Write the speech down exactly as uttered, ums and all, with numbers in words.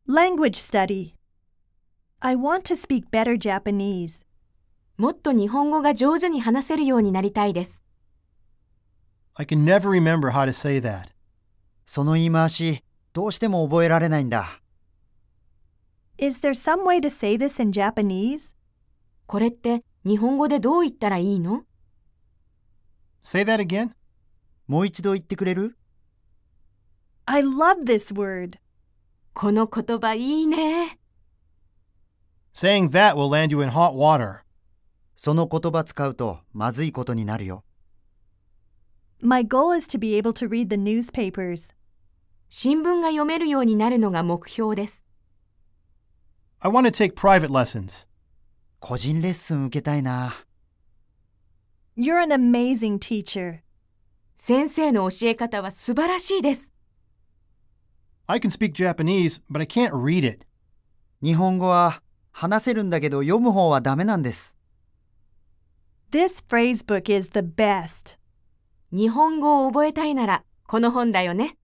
Language study. I want to speak better Japanese. もっと日本語が上手に話せるようになりたいです。 I can never remember how to say that. その言い回し、どうしても覚えられないんだ。 Is there some way to say this in Japanese? これって日本語でどう言ったらいいの？ Say that again? もう一度言ってくれる？ I love this word. この言葉いいね。 Saying that will land you in hot water. その言葉使うとまずいことになるよ。 My goal is to be able to read the newspapers. 新聞が読めるようになるのが目標です。 I want to take private lessons. 個人レッスン受けたいな。 You're an amazing teacher. 先生の教え方は素晴らしいです。 I can speak Japanese, but I can't read it. 日本語は話せるんだけど読む方はダメなんです。 This phrase book is the best. 日本語を覚えたいならこの本だよね。